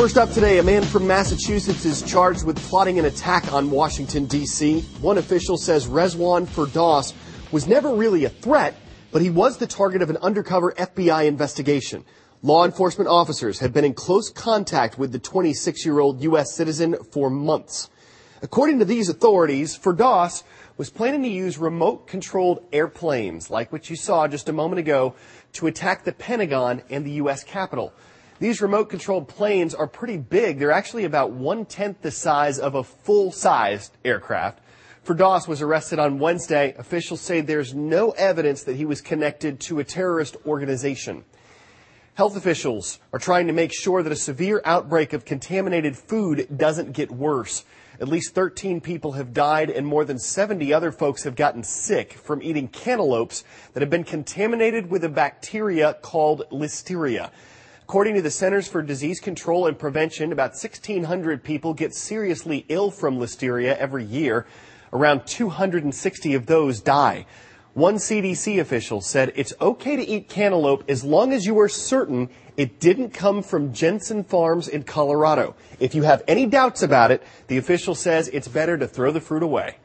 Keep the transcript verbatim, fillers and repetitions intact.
First up today, a man from Massachusetts is charged with plotting an attack on Washington, D C One official says Rezwan Firdaus was never really a threat, but he was the target of an undercover F B I investigation. Law enforcement officers have been in close contact with the twenty-six-year-old U S citizen for months. According to these authorities, Firdaus was planning to use remote-controlled airplanes, like what you saw just a moment ago, to attack the Pentagon and the U S Capitol. These remote-controlled planes are pretty big. They're actually about one-tenth the size of a full-sized aircraft. Firdaus was arrested on Wednesday. Officials say there's no evidence that he was connected to a terrorist organization. Health officials are trying to make sure that a severe outbreak of contaminated food doesn't get worse. At least thirteen people have died and more than seventy other folks have gotten sick from eating cantaloupes that have been contaminated with a bacteria called Listeria. According to the Centers for Disease Control and Prevention, about sixteen hundred people get seriously ill from Listeria every year. Around two hundred sixty of those die. One C D C official said it's okay to eat cantaloupe as long as you are certain it didn't come from Jensen Farms in Colorado. If you have any doubts about it, the official says it's better to throw the fruit away.